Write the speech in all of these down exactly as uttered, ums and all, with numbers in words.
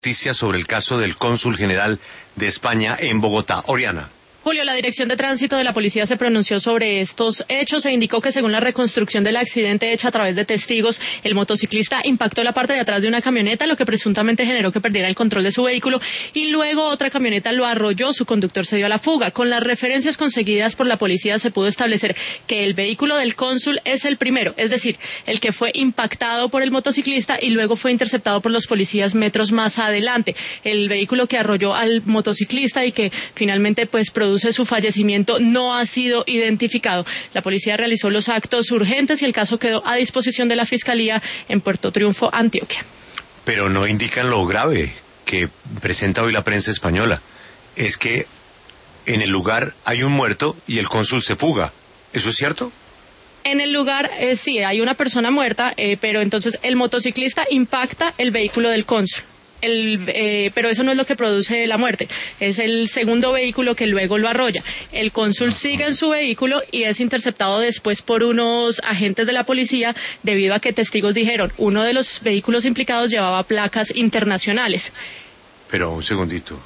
noticias sobre el caso del cónsul general de España en Bogotá. Oriana. Julio, la Dirección de Tránsito de la Policía se pronunció sobre estos hechos e indicó que según la reconstrucción del accidente hecha a través de testigos, el motociclista impactó la parte de atrás de una camioneta, lo que presuntamente generó que perdiera el control de su vehículo, y luego otra camioneta lo arrolló, su conductor se dio a la fuga. Con las referencias conseguidas por la policía se pudo establecer que el vehículo del cónsul es el primero, es decir, el que fue impactado por el motociclista y luego fue interceptado por los policías metros más adelante. El vehículo que arrolló al motociclista y que finalmente pues produjo su fallecimiento no ha sido identificado. La policía realizó los actos urgentes y el caso quedó a disposición de la Fiscalía en Puerto Triunfo, Antioquia. Pero no indican lo grave que presenta hoy la prensa española. Es que en el lugar hay un muerto y el cónsul se fuga. ¿Eso es cierto? En el lugar, eh, sí, hay una persona muerta, eh, pero entonces el motociclista impacta el vehículo del cónsul. El, eh, pero eso no es lo que produce la muerte, es el segundo vehículo que luego lo arrolla. El cónsul sigue en su vehículo y es interceptado después por unos agentes de la policía debido a que testigos dijeron uno de los vehículos implicados llevaba placas internacionales. Pero un segundito,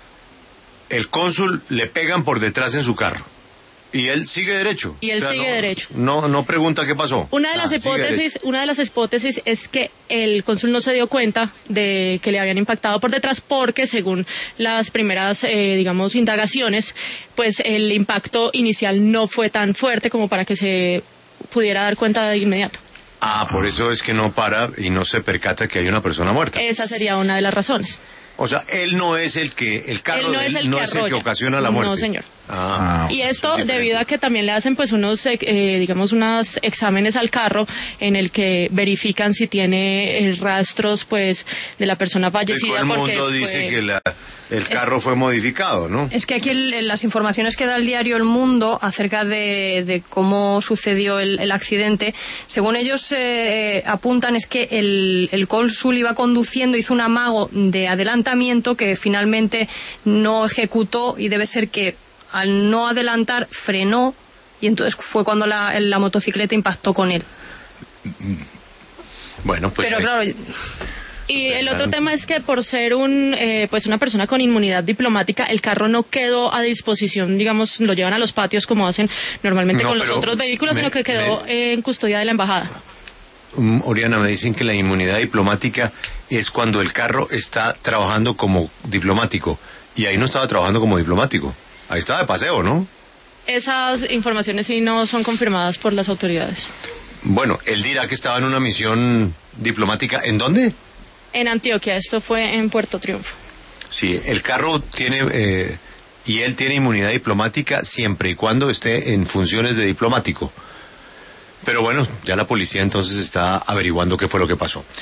el cónsul le pegan por detrás en su carro y él sigue derecho. Y él o sea, sigue no, derecho. No, no pregunta qué pasó. Una de las ah, hipótesis, una de las hipótesis es que el cónsul no se dio cuenta de que le habían impactado por detrás porque según las primeras, eh, digamos, indagaciones, pues el impacto inicial no fue tan fuerte como para que se pudiera dar cuenta de inmediato. Ah, por eso es que no para y no se percata que hay una persona muerta. Esa sería una de las razones. O sea, él no es el que, el carro él no de él es el no que es el que ocasiona la muerte. No, señor. Ah, y esto debido a que también le hacen pues unos, eh, digamos, unos exámenes al carro en el que verifican si tiene eh, rastros pues de la persona fallecida. Todo el mundo porque, dice pues, que la, el carro es, fue modificado, ¿no? Es que aquí el, las informaciones que da el diario El Mundo acerca de, de cómo sucedió el, el accidente, según ellos eh, apuntan, es que el, el cónsul iba conduciendo, hizo un amago de adelantamiento que finalmente no ejecutó y debe ser que al no adelantar frenó y entonces fue cuando la, la motocicleta impactó con él. Bueno, pues pero hay... claro. Y el otro tema es que por ser un eh, pues una persona con inmunidad diplomática, el carro no quedó a disposición, digamos, lo llevan a los patios como hacen normalmente no, con los otros vehículos, me, sino que quedó me... en custodia de la embajada. Um, Oriana, me dicen que la inmunidad diplomática es cuando el carro está trabajando como diplomático y ahí no estaba trabajando como diplomático. Ahí estaba de paseo, ¿no? Esas informaciones sí no son confirmadas por las autoridades. Bueno, él dirá que estaba en una misión diplomática. ¿En dónde? En Antioquia, esto fue en Puerto Triunfo. Sí, el carro tiene, eh, y él tiene inmunidad diplomática siempre y cuando esté en funciones de diplomático. Pero bueno, ya la policía entonces está averiguando qué fue lo que pasó.